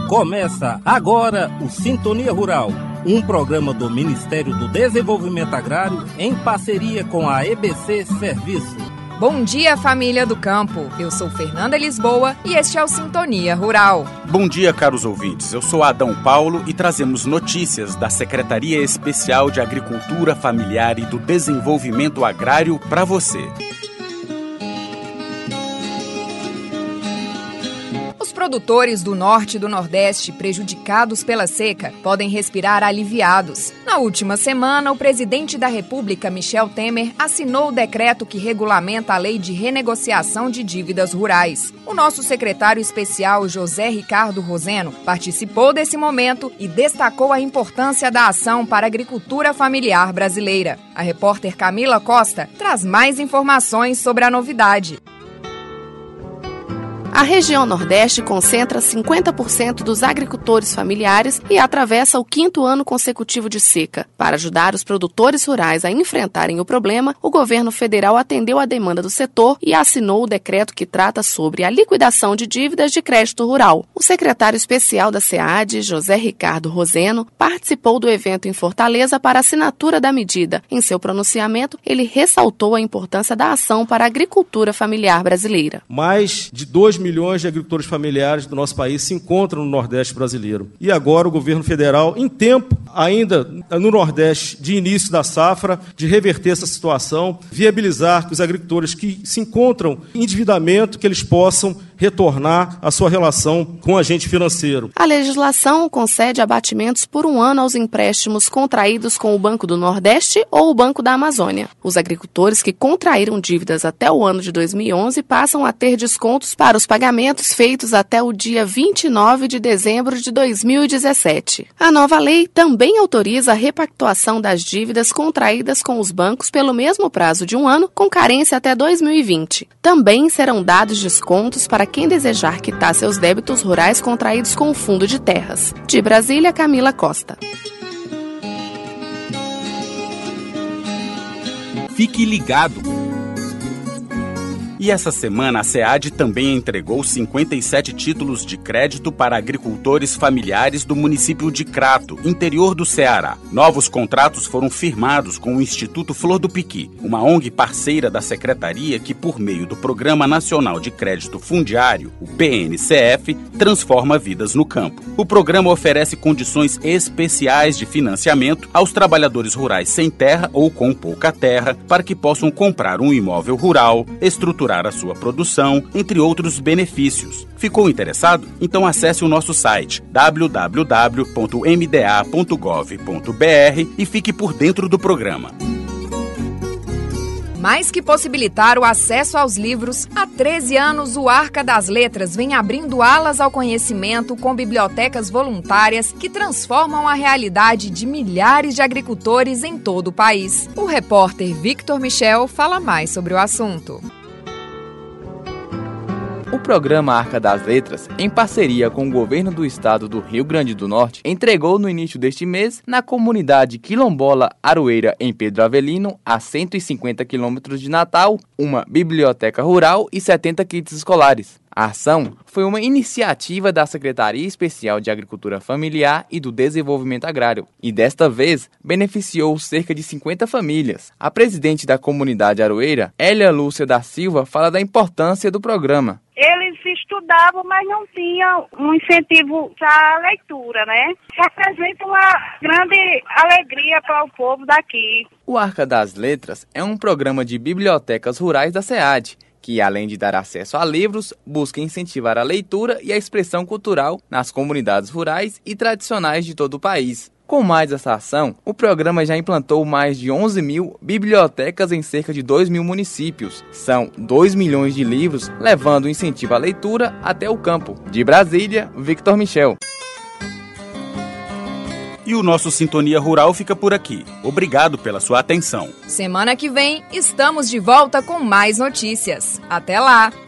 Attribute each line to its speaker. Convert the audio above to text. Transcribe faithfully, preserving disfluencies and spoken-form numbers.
Speaker 1: Começa agora o Sintonia Rural, um programa do Ministério do Desenvolvimento Agrário em parceria com a E B C Serviço.
Speaker 2: Bom dia, família do campo. Eu sou Fernanda Lisboa e este é o Sintonia Rural.
Speaker 3: Bom dia, caros ouvintes. Eu sou Adão Paulo e trazemos notícias da Secretaria Especial de Agricultura Familiar e do Desenvolvimento Agrário para você.
Speaker 2: Os produtores do Norte e do Nordeste prejudicados pela seca podem respirar aliviados. Na última semana, o presidente da República, Michel Temer, assinou o decreto que regulamenta a lei de renegociação de dívidas rurais. O nosso secretário especial, José Ricardo Roseno, participou desse momento e destacou a importância da ação para a agricultura familiar brasileira. A repórter Camila Costa traz mais informações sobre a novidade.
Speaker 4: A região Nordeste concentra cinquenta por cento dos agricultores familiares e atravessa o quinto ano consecutivo de seca. Para ajudar os produtores rurais a enfrentarem o problema, o governo federal atendeu a demanda do setor e assinou o decreto que trata sobre a liquidação de dívidas de crédito rural. O secretário especial da SEAD, José Ricardo Roseno, participou do evento em Fortaleza para a assinatura da medida. Em seu pronunciamento, ele ressaltou a importância da ação para a agricultura familiar brasileira.
Speaker 5: Mais de dois milhões de agricultores familiares do nosso país se encontram no Nordeste brasileiro. E agora o governo federal, em tempo, ainda no Nordeste, de início da safra, de reverter essa situação, viabilizar que os agricultores que se encontram em endividamento, que eles possam retornar à sua relação com o agente financeiro.
Speaker 4: A legislação concede abatimentos por um ano aos empréstimos contraídos com o Banco do Nordeste ou o Banco da Amazônia. Os agricultores que contraíram dívidas até o ano de dois mil e onze passam a ter descontos para os pagamentos feitos até o dia vinte e nove de dezembro de dois mil e dezessete. A nova lei também autoriza a repactuação das dívidas contraídas com os bancos pelo mesmo prazo de um ano, com carência até dois mil e vinte. Também serão dados descontos para quem desejar quitar seus débitos rurais contraídos com o Fundo de Terras. De Brasília, Camila Costa.
Speaker 3: Fique ligado! E essa semana a SEAD também entregou cinquenta e sete títulos de crédito para agricultores familiares do município de Crato, interior do Ceará. Novos contratos foram firmados com o Instituto Flor do Piqui, uma O N G parceira da Secretaria que, por meio do Programa Nacional de Crédito Fundiário, o P N C F, transforma vidas no campo. O programa oferece condições especiais de financiamento aos trabalhadores rurais sem terra ou com pouca terra para que possam comprar um imóvel rural, estruturar a sua produção, entre outros benefícios. Ficou interessado? Então acesse o nosso site w w w ponto m d a ponto gov ponto b r e fique por dentro do programa.
Speaker 2: Mais que possibilitar o acesso aos livros, há treze anos o Arca das Letras vem abrindo alas ao conhecimento com bibliotecas voluntárias que transformam a realidade de milhares de agricultores em todo o país. O repórter Victor Michel fala mais sobre o assunto.
Speaker 6: O programa Arca das Letras, em parceria com o governo do estado do Rio Grande do Norte, entregou no início deste mês, na comunidade quilombola Aroeira, em Pedro Avelino, a cento e cinquenta quilômetros de Natal, uma biblioteca rural e setenta kits escolares. A ação foi uma iniciativa da Secretaria Especial de Agricultura Familiar e do Desenvolvimento Agrário e, desta vez, beneficiou cerca de cinquenta famílias. A presidente da comunidade Aroeira, Hélia Lúcia da Silva, fala da importância do programa.
Speaker 7: Eles estudavam, mas não tinham um incentivo à leitura, né? Representa uma grande alegria para o povo daqui.
Speaker 6: O Arca das Letras é um programa de bibliotecas rurais da SEAD, que, além de dar acesso a livros, busca incentivar a leitura e a expressão cultural nas comunidades rurais e tradicionais de todo o país. Com mais essa ação, o programa já implantou mais de onze mil bibliotecas em cerca de dois mil municípios. São dois milhões de livros, levando o incentivo à leitura até o campo. De Brasília, Victor Michel.
Speaker 3: E o nosso Sintonia Rural fica por aqui. Obrigado pela sua atenção.
Speaker 2: Semana que vem, estamos de volta com mais notícias. Até lá!